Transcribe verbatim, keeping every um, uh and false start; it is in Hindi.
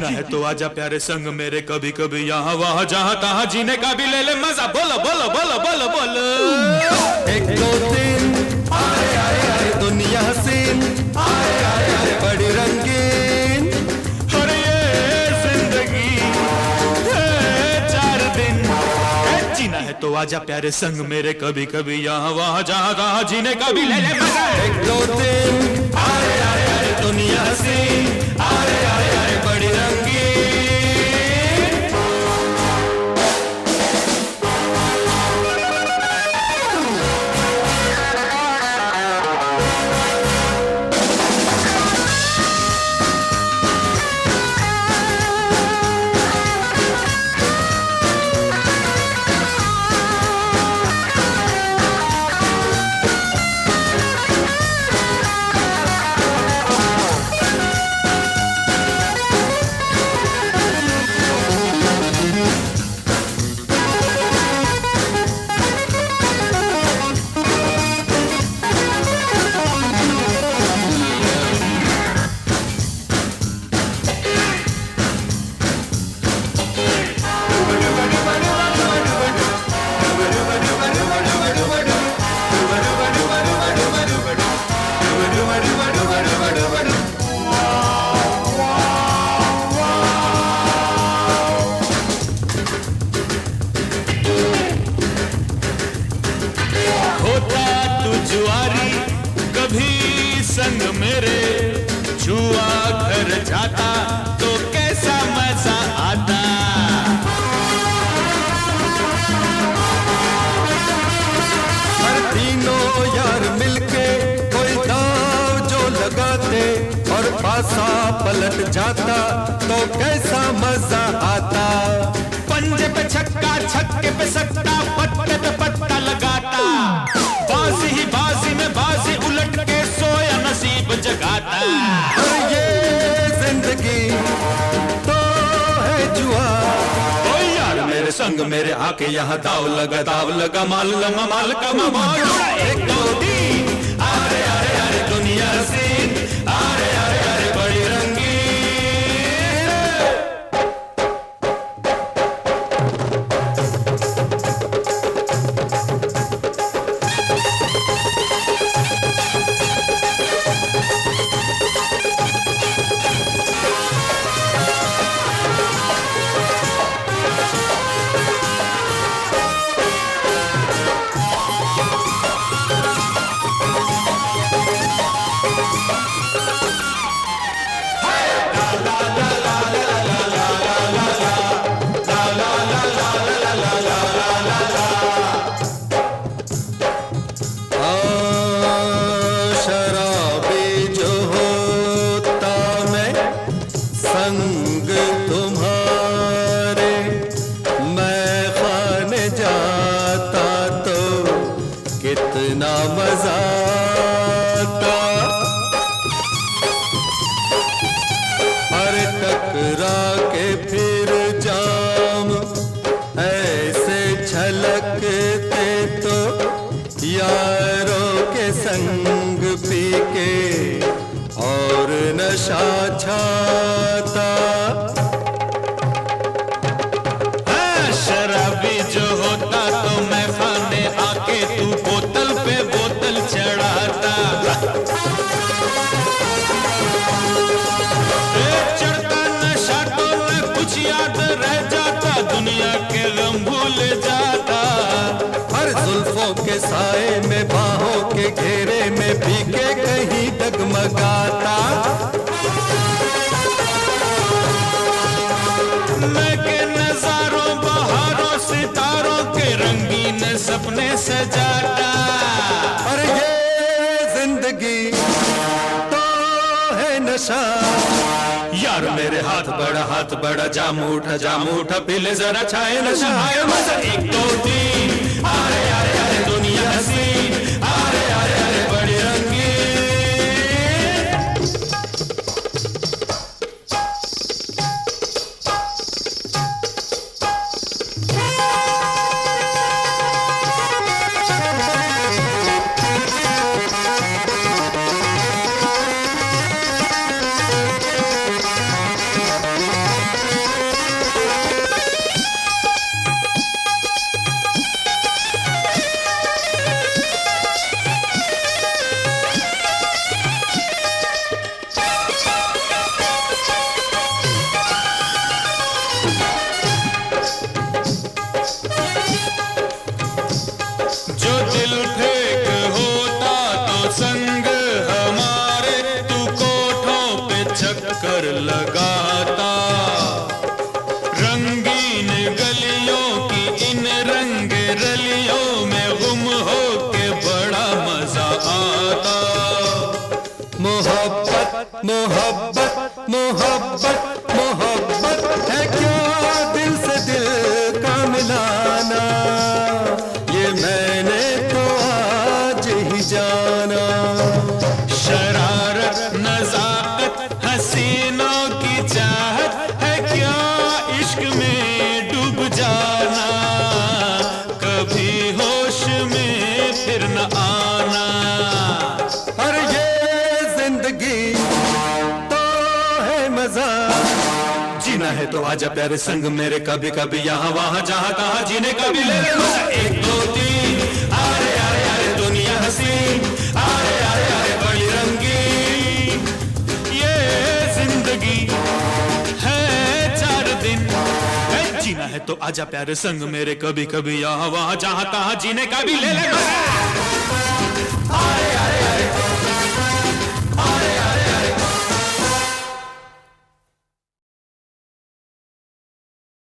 जीना है तो आजा प्यारे संग मेरे, कभी कभी यहाँ वहाँ जहाँ तहाँ जीने का भी ले ले मजा। बोलो बोलो बोलो बोलो बोलो। एक दो तीन आए आए आए दुनिया हसीन, आए आए आए बड़ी रंगीन, और ये जिंदगी है चार दिन। जीना है तो आजा प्यारे संग मेरे, कभी कभी यहाँ वहाँ जहाँ तहाँ जीने का भी ले ले मजा। एक दो तीन आए आए आए दुनिया हसीन, आए आए आए बड़ी रंगीन। संग मेरे छुआ घर जाता तो कैसा मजा आता। हर तीनों यार मिलके कोई दाव जो लगाते और पासा पलट जाता तो कैसा मजा आता। पंजे पे छक्का छक्के पे सट्टा पट्टे पे पट्टा लगाता, बाजी ही बाजी में बाजी उलट के सोया नसीब जगाता। और ये जिंदगी तो है जुआ, ओ यार मेरे संग मेरे आके यहाँ दाव लगा दाव लगा माल लगा माल का माल। एक दो तीन अरे अरे अरे दुनिया हसीन, अरे अरे अरे बड़ी रंगीन। संग तुम्हारे मैं खाने जाता तो कितना मजा आता। अरे टकरा के फिर जाम ऐसे छलकते तो यारों के संग पी के और नशा छाता। शराबी जो होता तो मैं खाने आके तू बोतल पे बोतल चढ़ाता। चढ़ता नशा तो मैं कुछ याद रह जाता, दुनिया के गम भूल जाता। हर जुल्फों के साए में बाहों के घेरे में भीगे कहीं डगमगाता। मैं के नजारों बहारों सितारों के रंगीन सपने सजाता। और ये जिंदगी तो है नशा, यार मेरे हाथ बड़ा हाथ बड़ा जाम उठा जाम उठा पीले जरा छाए नशा आए मजा। एक दो तीन अरे अरे अरे दुनिया हसीन, अरे अरे अरे बड़ी रंगीन। जीना है तो आजा प्यारे संग मेरे, कभी कभी यहाँ वहाँ जहाँ कहाँ जीने का भी ले ले मजा। एक दो तीन, अरे अरे अरे दुनिया हसीन, अरे अरे अरे बड़ी रंगीन, ये जिंदगी है चार दिन। जीना है तो आजा प्यारे संग मेरे, कभी कभी यहाँ वहाँ जहाँ कहाँ जीने का भी ले ले मजा।